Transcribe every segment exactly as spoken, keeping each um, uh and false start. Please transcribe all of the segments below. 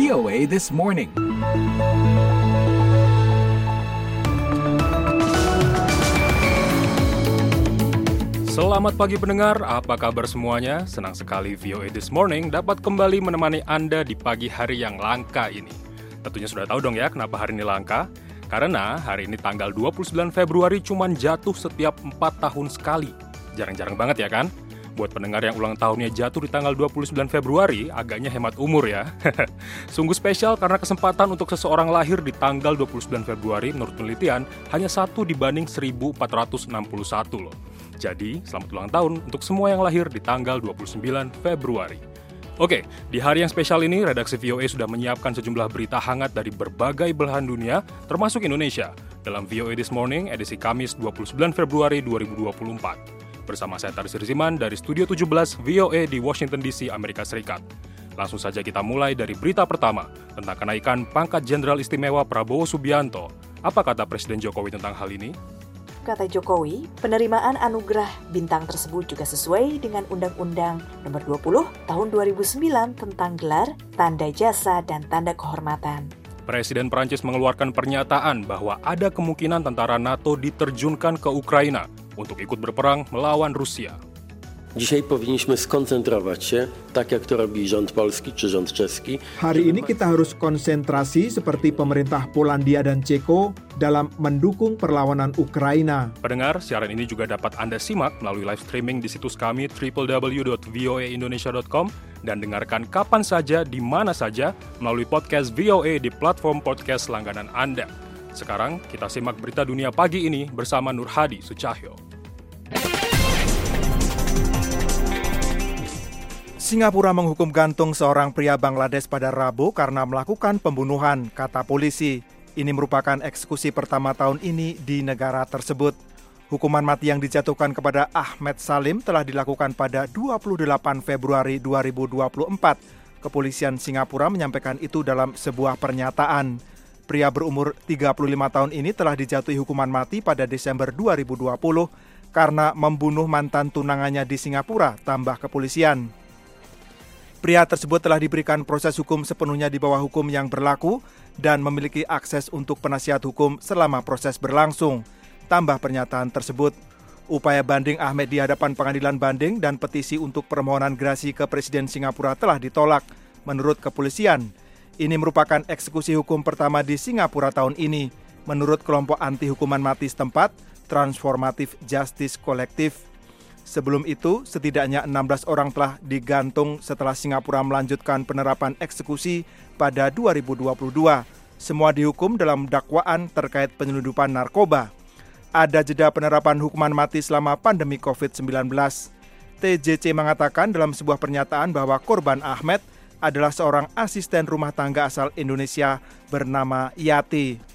V O A This Morning. Selamat pagi pendengar, apa kabar semuanya? Senang sekali V O A This Morning dapat kembali menemani Anda di pagi hari yang langka ini. Tentunya sudah tahu dong ya kenapa hari ini langka? Karena hari ini tanggal dua puluh sembilan Februari cuman jatuh setiap empat tahun sekali. Jarang-jarang banget ya kan? Buat pendengar yang ulang tahunnya jatuh di tanggal dua puluh sembilan Februari, agaknya hemat umur ya. Sungguh spesial karena kesempatan untuk seseorang lahir di tanggal dua puluh sembilan Februari menurut penelitian hanya satu dibanding seribu empat ratus enam puluh satu loh. Jadi, selamat ulang tahun untuk semua yang lahir di tanggal dua puluh sembilan Februari. Oke, di hari yang spesial ini, redaksi V O A sudah menyiapkan sejumlah berita hangat dari berbagai belahan dunia, termasuk Indonesia, dalam V O A This Morning, edisi Kamis dua puluh sembilan Februari dua ribu dua puluh empat. Bersama saya Taris Riziman dari Studio tujuh belas V O A di Washington D C, Amerika Serikat. Langsung saja kita mulai dari berita pertama, tentang kenaikan pangkat Jenderal Istimewa Prabowo Subianto. Apa kata Presiden Jokowi tentang hal ini? Kata Jokowi, penerimaan anugerah bintang tersebut juga sesuai dengan Undang-Undang Nomor dua puluh Tahun dua ribu sembilan tentang gelar, tanda jasa, dan tanda kehormatan. Presiden Prancis mengeluarkan pernyataan bahwa ada kemungkinan tentara NATO diterjunkan ke Ukraina untuk ikut berperang melawan Rusia. Dzisiaj powinniśmy skoncentrować się, tak jak to robi rząd polski czy rząd czeski. Hari ini kita harus konsentrasi seperti pemerintah Polandia dan Ceko dalam mendukung perlawanan Ukraina. Pendengar, siaran ini juga dapat Anda simak melalui live streaming di situs kami double-u double-u double-u dot v o a indonesia dot com dan dengarkan kapan saja, di mana saja melalui podcast V O A di platform podcast langganan Anda. Sekarang kita simak berita dunia pagi ini bersama Nur Hadi Sucahyo. Singapura menghukum gantung seorang pria Bangladesh pada Rabu karena melakukan pembunuhan, kata polisi. Ini merupakan eksekusi pertama tahun ini di negara tersebut. Hukuman mati yang dijatuhkan kepada Ahmed Salim telah dilakukan pada dua puluh delapan Februari dua ribu dua puluh empat. Kepolisian Singapura menyampaikan itu dalam sebuah pernyataan. Pria berumur tiga puluh lima tahun ini telah dijatuhi hukuman mati pada Desember dua ribu dua puluh karena membunuh mantan tunangannya di Singapura, tambah kepolisian. Pria tersebut telah diberikan proses hukum sepenuhnya di bawah hukum yang berlaku dan memiliki akses untuk penasihat hukum selama proses berlangsung. Tambah pernyataan tersebut, upaya banding Ahmed di hadapan pengadilan banding dan petisi untuk permohonan gerasi ke Presiden Singapura telah ditolak. Menurut kepolisian, ini merupakan eksekusi hukum pertama di Singapura tahun ini. Menurut kelompok anti hukuman mati setempat, Transformative Justice Collective. Sebelum itu, setidaknya enam belas orang telah digantung setelah Singapura melanjutkan penerapan eksekusi pada dua ribu dua puluh dua. Semua dihukum dalam dakwaan terkait penyelundupan narkoba. Ada jeda penerapan hukuman mati selama pandemi covid sembilan belas. T J C mengatakan dalam sebuah pernyataan bahwa korban Ahmed adalah seorang asisten rumah tangga asal Indonesia bernama Yati.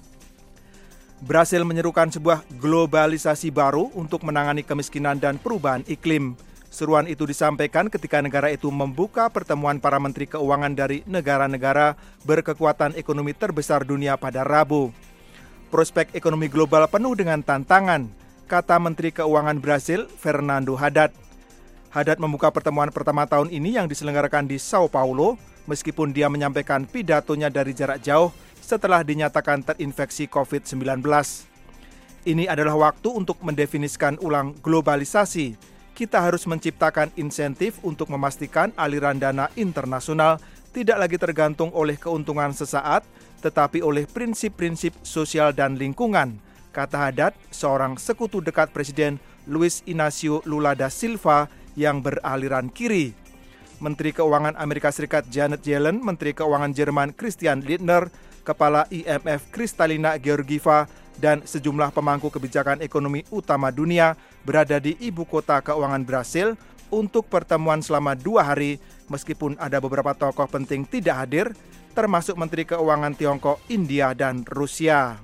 Brasil menyerukan sebuah globalisasi baru untuk menangani kemiskinan dan perubahan iklim. Seruan itu disampaikan ketika negara itu membuka pertemuan para menteri keuangan dari negara-negara berkekuatan ekonomi terbesar dunia pada Rabu. Prospek ekonomi global penuh dengan tantangan, kata Menteri Keuangan Brasil, Fernando Haddad. Haddad membuka pertemuan pertama tahun ini yang diselenggarakan di Sao Paulo, meskipun dia menyampaikan pidatonya dari jarak jauh setelah dinyatakan terinfeksi covid sembilan belas. Ini adalah waktu untuk mendefinisikan ulang globalisasi. Kita harus menciptakan insentif untuk memastikan aliran dana internasional tidak lagi tergantung oleh keuntungan sesaat, tetapi oleh prinsip-prinsip sosial dan lingkungan, kata Haddad, seorang sekutu dekat Presiden Luiz Inácio Lula da Silva yang beraliran kiri. Menteri Keuangan Amerika Serikat Janet Yellen, Menteri Keuangan Jerman Christian Lindner, Kepala I M F Kristalina Georgieva, dan sejumlah pemangku kebijakan ekonomi utama dunia berada di ibu kota keuangan Brasil untuk pertemuan selama dua hari, meskipun ada beberapa tokoh penting tidak hadir, termasuk Menteri Keuangan Tiongkok, India, dan Rusia.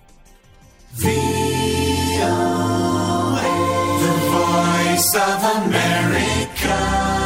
The Voice of America.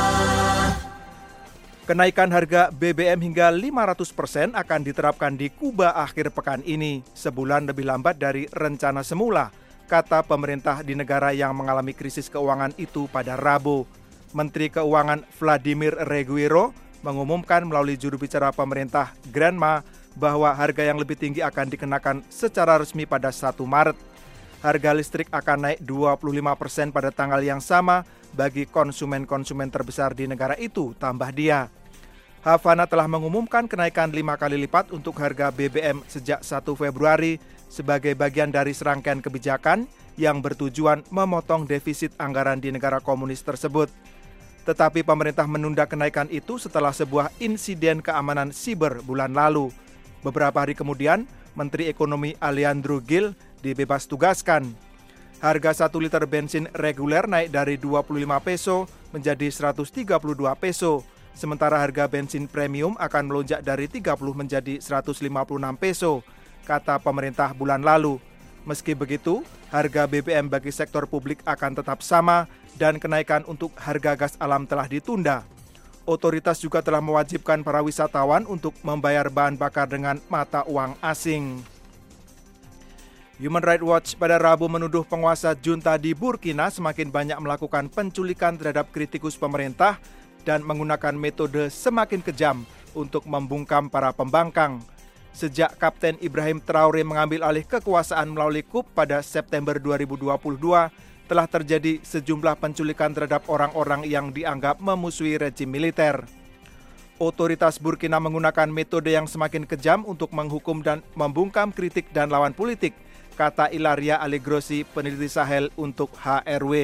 Kenaikan harga B B M hingga lima ratus persen akan diterapkan di Kuba akhir pekan ini, sebulan lebih lambat dari rencana semula, kata pemerintah di negara yang mengalami krisis keuangan itu pada Rabu. Menteri Keuangan Vladimir Regueiro mengumumkan melalui juru bicara pemerintah Granma bahwa harga yang lebih tinggi akan dikenakan secara resmi pada satu Maret. Harga listrik akan naik dua puluh lima persen pada tanggal yang sama bagi konsumen-konsumen terbesar di negara itu, tambah dia. Havana telah mengumumkan kenaikan lima kali lipat untuk harga B B M sejak satu Februari sebagai bagian dari serangkaian kebijakan yang bertujuan memotong defisit anggaran di negara komunis tersebut. Tetapi pemerintah menunda kenaikan itu setelah sebuah insiden keamanan siber bulan lalu. Beberapa hari kemudian, Menteri Ekonomi Alejandro Gil dibebas tugaskan. Harga satu liter bensin reguler naik dari dua puluh lima peso menjadi seratus tiga puluh dua peso. Sementara harga bensin premium akan melonjak dari tiga puluh menjadi seratus lima puluh enam peso, kata pemerintah bulan lalu. Meski begitu, harga B B M bagi sektor publik akan tetap sama dan kenaikan untuk harga gas alam telah ditunda. Otoritas juga telah mewajibkan para wisatawan untuk membayar bahan bakar dengan mata uang asing. Human Rights Watch pada Rabu menuduh penguasa junta di Burkina semakin banyak melakukan penculikan terhadap kritikus pemerintah dan menggunakan metode semakin kejam untuk membungkam para pembangkang. Sejak Kapten Ibrahim Traoré mengambil alih kekuasaan melalui coup pada September dua ribu dua puluh dua, telah terjadi sejumlah penculikan terhadap orang-orang yang dianggap memusuhi rejim militer. Otoritas Burkina menggunakan metode yang semakin kejam untuk menghukum dan membungkam kritik dan lawan politik, kata Ilaria Allegrosi, peneliti Sahel untuk H R W.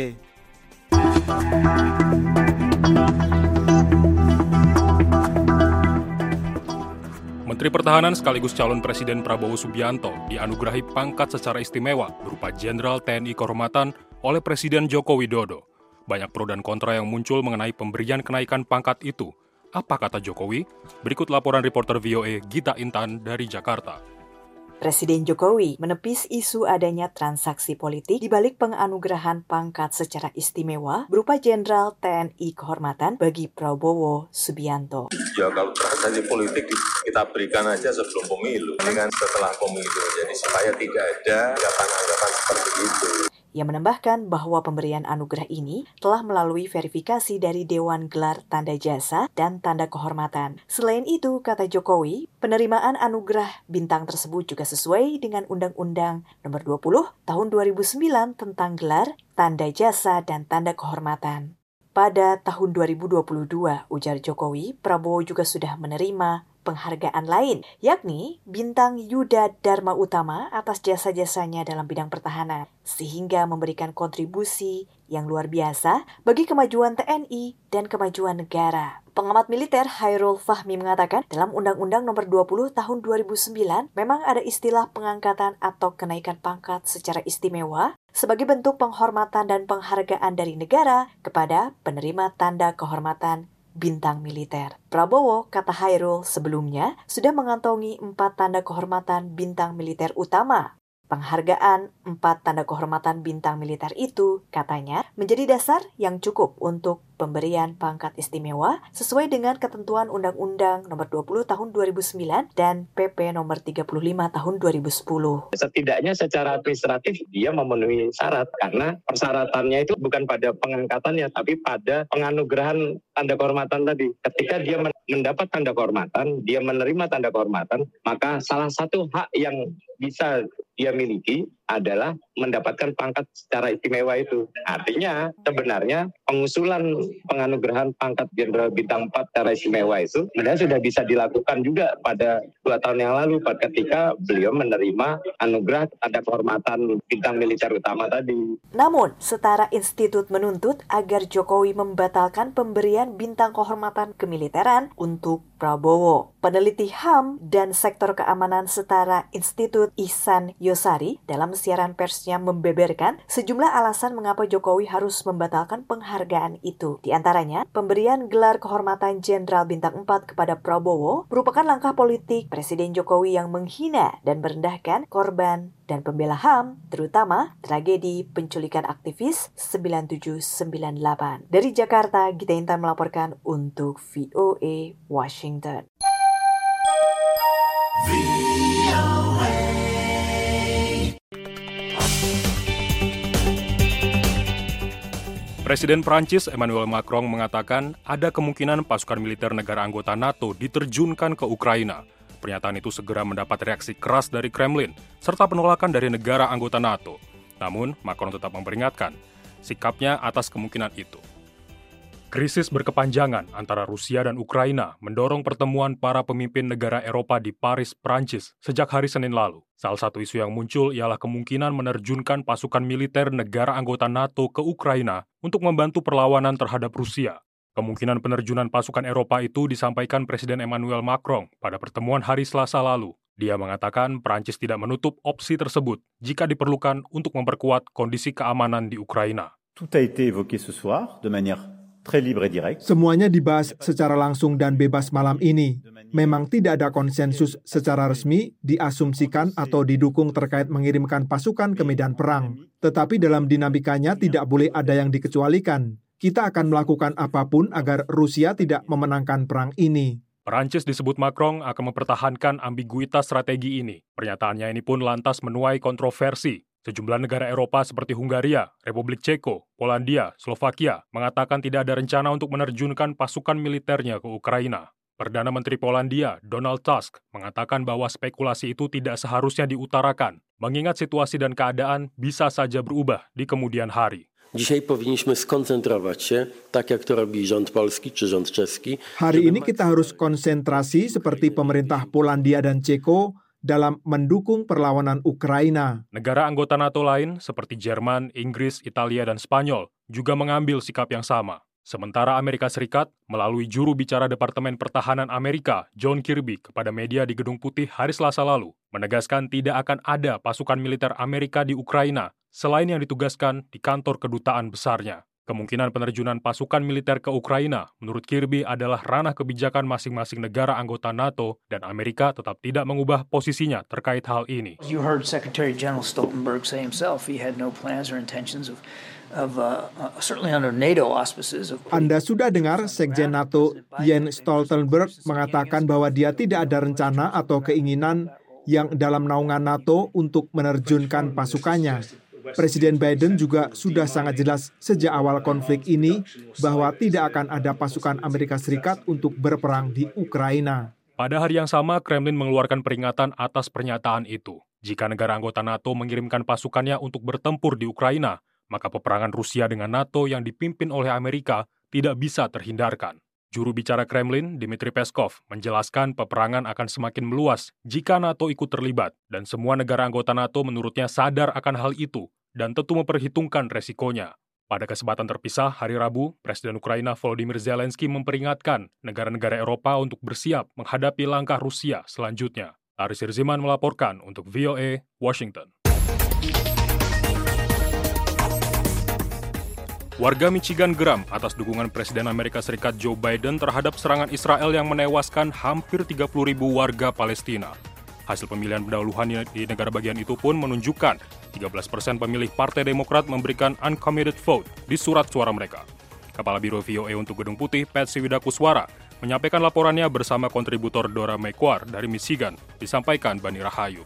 Menteri Pertahanan sekaligus calon Presiden Prabowo Subianto dianugerahi pangkat secara istimewa berupa Jenderal T N I Kehormatan oleh Presiden Joko Widodo. Banyak pro dan kontra yang muncul mengenai pemberian kenaikan pangkat itu. Apa kata Jokowi? Berikut laporan reporter V O A Gita Intan dari Jakarta. Presiden Jokowi menepis isu adanya transaksi politik di balik penganugerahan pangkat secara istimewa berupa Jenderal T N I Kehormatan bagi Prabowo Subianto. Ya kalau transaksi politik kita berikan aja sebelum pemilu, dengan setelah pemilu, jadi supaya tidak ada anggapan-anggapan seperti itu. Ia menambahkan bahwa pemberian anugerah ini telah melalui verifikasi dari Dewan Gelar Tanda Jasa dan Tanda Kehormatan. Selain itu, kata Jokowi, penerimaan anugerah bintang tersebut juga sesuai dengan Undang-Undang Nomor dua puluh Tahun dua ribu sembilan tentang Gelar, Tanda Jasa, dan Tanda Kehormatan. Pada tahun dua ribu dua puluh dua, ujar Jokowi, Prabowo juga sudah menerima penghargaan lain, yakni Bintang Yuda Dharma Utama atas jasa-jasanya dalam bidang pertahanan, sehingga memberikan kontribusi yang luar biasa bagi kemajuan T N I dan kemajuan negara. Pengamat militer Hairul Fahmi mengatakan, dalam Undang-Undang Nomor dua puluh Tahun dua ribu sembilan memang ada istilah pengangkatan atau kenaikan pangkat secara istimewa sebagai bentuk penghormatan dan penghargaan dari negara kepada penerima tanda kehormatan bintang militer. Prabowo, kata Hairul, sebelumnya sudah mengantongi empat tanda kehormatan bintang militer utama. Penghargaan empat tanda kehormatan bintang militer itu, katanya, menjadi dasar yang cukup untuk pemberian pangkat istimewa sesuai dengan ketentuan Undang-Undang Nomor dua puluh Tahun dua ribu sembilan dan P P Nomor tiga puluh lima Tahun dua ribu sepuluh. Setidaknya secara administratif dia memenuhi syarat karena persyaratannya itu bukan pada pengangkatannya tapi pada penganugerahan tanda kehormatan tadi. Ketika dia mendapat tanda kehormatan, dia menerima tanda kehormatan, maka salah satu hak yang bisa dia miliki adalah mendapatkan pangkat secara istimewa itu. Artinya sebenarnya pengusulan penganugerahan pangkat Jenderal Bintang empat secara istimewa itu sebenarnya sudah bisa dilakukan juga pada dua tahun yang lalu ketika beliau menerima anugerah tanda kehormatan bintang militer utama tadi. Namun, Setara Institut menuntut agar Jokowi membatalkan pemberian bintang kehormatan kemiliteran untuk Prabowo. Peneliti H A M dan Sektor Keamanan Setara Institut Ihsan Yosari dalam siaran persnya membeberkan sejumlah alasan mengapa Jokowi harus membatalkan penghargaan itu. Di antaranya, pemberian gelar kehormatan Jenderal Bintang empat kepada Prabowo merupakan langkah politik Presiden Jokowi yang menghina dan merendahkan korban dan pembela H A M, terutama tragedi penculikan aktivis sembilan tujuh sembilan delapan. Dari Jakarta, Gita Intan melaporkan untuk V O A Washington. Presiden Prancis Emmanuel Macron mengatakan ada kemungkinan pasukan militer negara anggota NATO diterjunkan ke Ukraina. Pernyataan itu segera mendapat reaksi keras dari Kremlin, serta penolakan dari negara anggota NATO. Namun, Macron tetap memperingatkan sikapnya atas kemungkinan itu. Krisis berkepanjangan antara Rusia dan Ukraina mendorong pertemuan para pemimpin negara Eropa di Paris, Prancis sejak hari Senin lalu. Salah satu isu yang muncul ialah kemungkinan menerjunkan pasukan militer negara anggota NATO ke Ukraina untuk membantu perlawanan terhadap Rusia. Kemungkinan penerjunan pasukan Eropa itu disampaikan Presiden Emmanuel Macron pada pertemuan hari Selasa lalu. Dia mengatakan Prancis tidak menutup opsi tersebut jika diperlukan untuk memperkuat kondisi keamanan di Ukraina. Tout a été évoqué ce soir de manière très libre et directe. Semuanya dibahas secara langsung dan bebas malam ini. Memang tidak ada konsensus secara resmi, diasumsikan atau didukung terkait mengirimkan pasukan ke medan perang. Tetapi dalam dinamikanya tidak boleh ada yang dikecualikan. Kita akan melakukan apapun agar Rusia tidak memenangkan perang ini. Perancis disebut Macron akan mempertahankan ambiguitas strategi ini. Pernyataannya ini pun lantas menuai kontroversi. Sejumlah negara Eropa seperti Hungaria, Republik Ceko, Polandia, Slovakia mengatakan tidak ada rencana untuk menerjunkan pasukan militernya ke Ukraina. Perdana Menteri Polandia, Donald Tusk, mengatakan bahwa spekulasi itu tidak seharusnya diutarakan, mengingat situasi dan keadaan bisa saja berubah di kemudian hari. Dzisiaj powinniśmy skoncentrować się, tak jak to robi rząd polski czy rząd czeski. Hari ini kita harus konsentrasi seperti pemerintah Polandia dan Ceko dalam mendukung perlawanan Ukraina. Negara anggota NATO lain seperti Jerman, Inggris, Italia, dan Spanyol juga mengambil sikap yang sama. Sementara Amerika Serikat, melalui juru bicara Departemen Pertahanan Amerika, John Kirby, kepada media di Gedung Putih hari Selasa lalu, menegaskan tidak akan ada pasukan militer Amerika di Ukraina selain yang ditugaskan di kantor kedutaan besarnya. Kemungkinan penerjunan pasukan militer ke Ukraina, menurut Kirby, adalah ranah kebijakan masing-masing negara anggota NATO dan Amerika tetap tidak mengubah posisinya terkait hal ini. You heard Secretary General Stoltenberg say himself he had no plans or intentions of of uh, uh, certainly under NATO auspices. Of... Anda sudah dengar Sekjen NATO Jens Stoltenberg mengatakan bahwa dia tidak ada rencana atau keinginan yang dalam naungan NATO untuk menerjunkan pasukannya. Presiden Biden juga sudah sangat jelas sejak awal konflik ini bahwa tidak akan ada pasukan Amerika Serikat untuk berperang di Ukraina. Pada hari yang sama, Kremlin mengeluarkan peringatan atas pernyataan itu. Jika negara anggota NATO mengirimkan pasukannya untuk bertempur di Ukraina, maka peperangan Rusia dengan NATO yang dipimpin oleh Amerika tidak bisa terhindarkan. Juru bicara Kremlin, Dmitry Peskov, menjelaskan peperangan akan semakin meluas jika NATO ikut terlibat, dan semua negara anggota NATO menurutnya sadar akan hal itu dan tentu memperhitungkan resikonya. Pada kesempatan terpisah hari Rabu, Presiden Ukraina Volodymyr Zelensky memperingatkan negara-negara Eropa untuk bersiap menghadapi langkah Rusia selanjutnya. Aris Hirziman melaporkan untuk V O A, Washington. Warga Michigan geram atas dukungan Presiden Amerika Serikat Joe Biden terhadap serangan Israel yang menewaskan hampir tiga puluh ribu warga Palestina. Hasil pemilihan pendahuluan di negara bagian itu pun menunjukkan tiga belas persen pemilih Partai Demokrat memberikan uncommitted vote di surat suara mereka. Kepala Biro V O A untuk Gedung Putih, Patsy Widakuswara, menyampaikan laporannya bersama kontributor Dora Mekwar dari Michigan, disampaikan Bani Rahayu.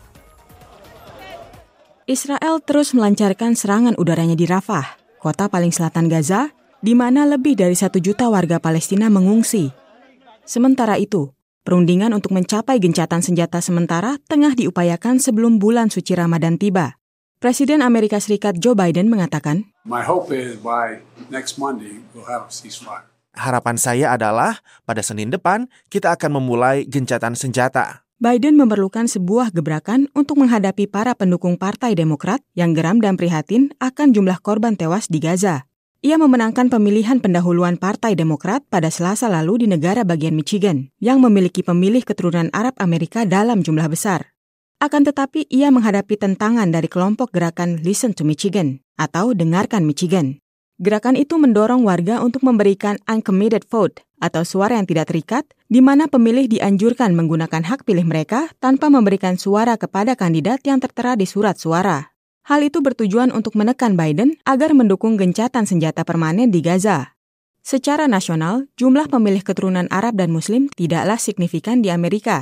Israel terus melancarkan serangan udaranya di Rafah, kota paling selatan Gaza, di mana lebih dari satu juta warga Palestina mengungsi. Sementara itu, perundingan untuk mencapai gencatan senjata sementara tengah diupayakan sebelum bulan suci Ramadan tiba. Presiden Amerika Serikat Joe Biden mengatakan, My hope is by next Monday we'll have a ceasefire. Harapan saya adalah pada Senin depan kita akan memulai gencatan senjata. Biden memerlukan sebuah gebrakan untuk menghadapi para pendukung Partai Demokrat yang geram dan prihatin akan jumlah korban tewas di Gaza. Ia memenangkan pemilihan pendahuluan Partai Demokrat pada Selasa lalu di negara bagian Michigan, yang memiliki pemilih keturunan Arab Amerika dalam jumlah besar. Akan tetapi, ia menghadapi tentangan dari kelompok gerakan Listen to Michigan, atau Dengarkan Michigan. Gerakan itu mendorong warga untuk memberikan uncommitted vote, atau suara yang tidak terikat, di mana pemilih dianjurkan menggunakan hak pilih mereka tanpa memberikan suara kepada kandidat yang tertera di surat suara. Hal itu bertujuan untuk menekan Biden agar mendukung gencatan senjata permanen di Gaza. Secara nasional, jumlah pemilih keturunan Arab dan Muslim tidaklah signifikan di Amerika.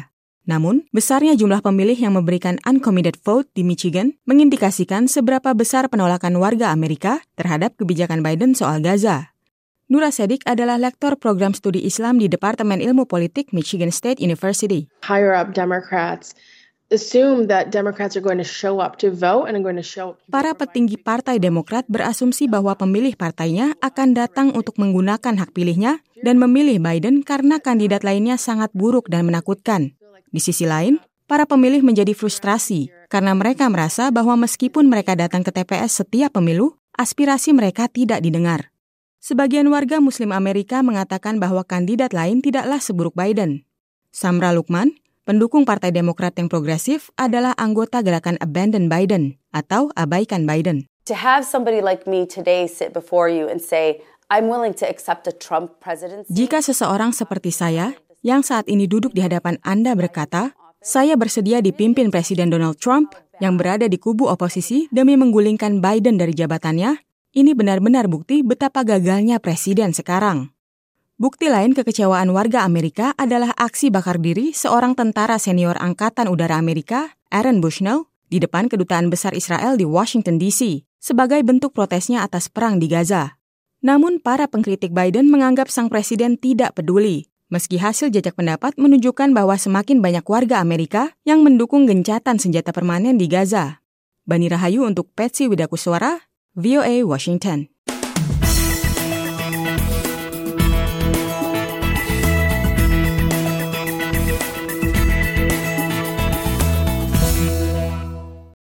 Namun, besarnya jumlah pemilih yang memberikan uncommitted vote di Michigan mengindikasikan seberapa besar penolakan warga Amerika terhadap kebijakan Biden soal Gaza. Nura Sedik adalah lektor program studi Islam di Departemen Ilmu Politik Michigan State University. Higher up Democrats assume that Democrats are going to show up to vote and are going to show up. Para petinggi Partai Demokrat berasumsi bahwa pemilih partainya akan datang untuk menggunakan hak pilihnya dan memilih Biden karena kandidat lainnya sangat buruk dan menakutkan. Di sisi lain, para pemilih menjadi frustrasi karena mereka merasa bahwa meskipun mereka datang ke T P S setiap pemilu, aspirasi mereka tidak didengar. Sebagian warga Muslim Amerika mengatakan bahwa kandidat lain tidaklah seburuk Biden. Samra Lukman, pendukung Partai Demokrat yang progresif, adalah anggota gerakan Abandon Biden atau Abaikan Biden. To have somebody like me today sit before you and say, I'm willing to accept a Trump presidency. Jika seseorang seperti saya yang saat ini duduk di hadapan Anda berkata, saya bersedia dipimpin Presiden Donald Trump yang berada di kubu oposisi demi menggulingkan Biden dari jabatannya, ini benar-benar bukti betapa gagalnya Presiden sekarang. Bukti lain kekecewaan warga Amerika adalah aksi bakar diri seorang tentara senior Angkatan Udara Amerika, Aaron Bushnell, di depan Kedutaan Besar Israel di Washington D C sebagai bentuk protesnya atas perang di Gaza. Namun para pengkritik Biden menganggap sang presiden tidak peduli, meski hasil jajak pendapat menunjukkan bahwa semakin banyak warga Amerika yang mendukung gencatan senjata permanen di Gaza. Bani Rahayu untuk Patsy Widakuswara, V O A Washington.